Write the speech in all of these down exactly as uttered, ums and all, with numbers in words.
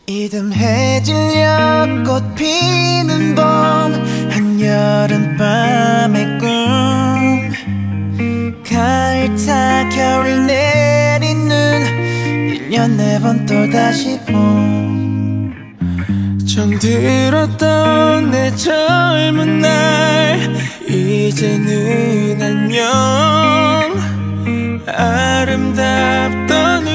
이듬해질녘 꽃 피는 봄 한여름밤의 꿈 가을 타 겨울 내리는 일 년에 번 또다시 봄 정들었던 내 젊은 날 이제는 안녕 아름답던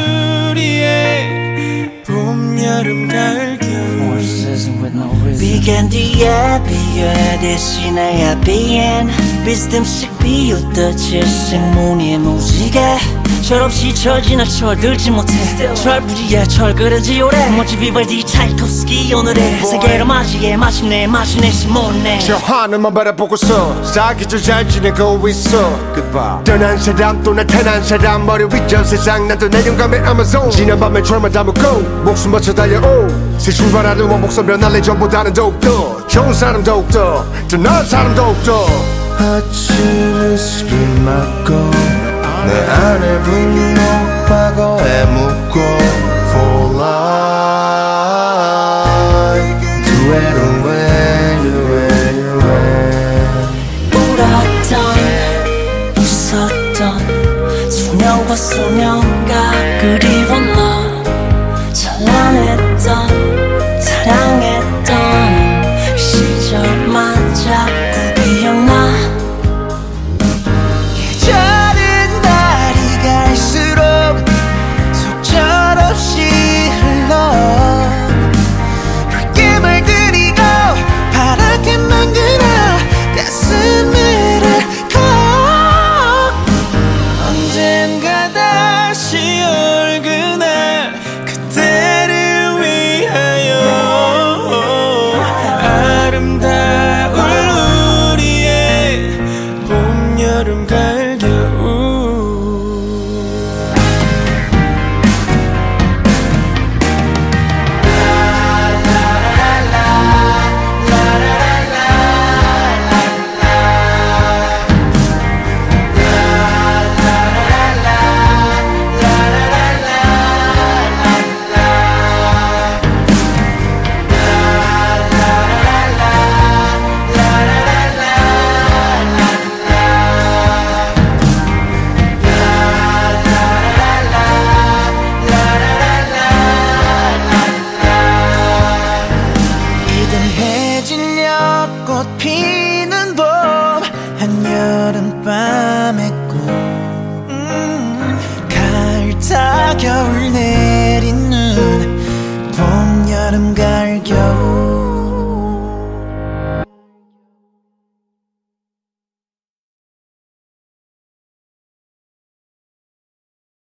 우리의 봄, 여름, 가을, 겨울 비간 뒤에 비에 대신에 비엔 비스듬씩 비웃던 질색무늬의 무지개 철없이 철 지나 철들지 못해 철부지에 철그런지 오래 멋지 비발디 차이콥스키 오늘의 세계로 맞이해 마침내 마침내 시몬네 저 하늘만 바라보고서 사기절 잘 지내고 있어 Goodbye. 떠난 사람 또 나타난 사람 머리 위저 세상 난 또 내용감의 아마존 지난 밤에 철만 담고 목숨 바쳐 달려오 새 출발하는 원목선 변할래 전보다는 더욱더 좋은 사람 더욱더 더 나은 사람 더욱더 아침을 술을 맞고 내 안에 분노 과거에 묻고 For life Do it away, do it away 울었던 웃었던 소녀와 소녀가 그리워 너 찬란했던 사랑했던 시절만 자꾸 기억나 여름 가을 꽃 피는 봄 한여름밤의 꿈 음, 가을 타 겨울 내리는 봄, 여름, 가을, 겨울